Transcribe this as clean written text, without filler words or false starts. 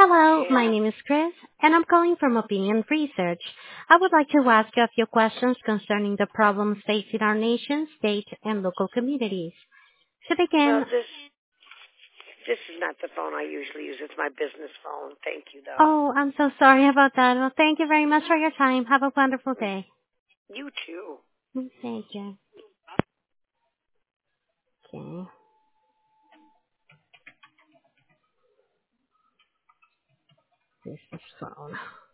Hello, my Yeah. name is Chris, and I'm calling from Opinion Research. I would like to ask you a few questions concerning the problems facing our nation, state, and local communities. To Well, begin, this is not the phone I usually use. It's my business phone. Thank you, though. oh, I'm so sorry about that. Well, thank you very much for your time. Have a wonderful day. You too. Thank you. Okay, this is phone.